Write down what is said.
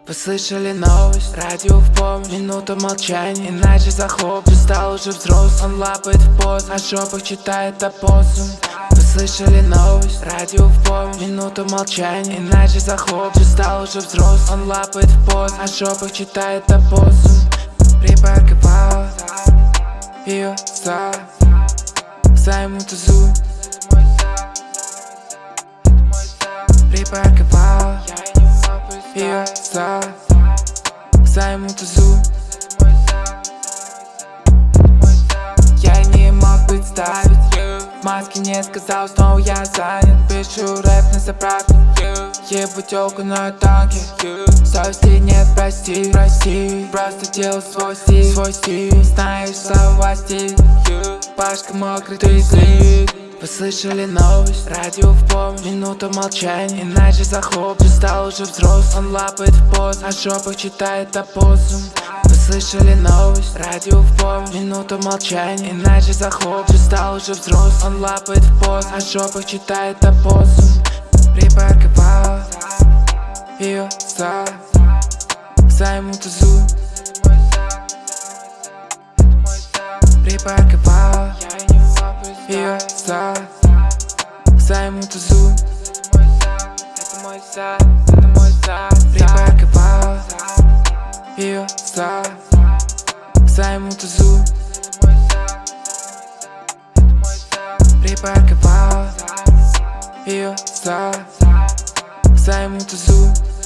Вы слышали новость? Радио в помощь, минута молчания, иначе захоплю. Стал уже взрослым, он лапает в пост, о жопах читает опоссум. Вы слышали новость? Радио в помощь, минута молчания, иначе захоплю. Стал уже взрослым, он лапает в пост, о жопах читает опоссум. Припарковал ее за своему тазу. Припарковал ее за своему тазу. Я не мог представить, в маске не сказал, снова я занят. Пишу рэп на заправке, ебу тёлку на танке. Совести нет, прости, просто делал свой стиль. Знаешь слова стиль, Пашка мокрый, ты слит. Вы слышали новость? Радио в помощь, минута молчания, иначе захоплю. Стал уже взрослым, он лапает в пост, о жопах читает опоссум. Вы слышали новость? Радио в помощь, минута молчания, иначе захоплю. Стал уже взрослым, он лапает в пост, о жопах читает опоссум. Припарковал ее за своему тазу. Припарковал ее за своему тазу. Это мой сад, это мой сад. Припарковал ее за своему тазу. Припарковал ее за своему тазу.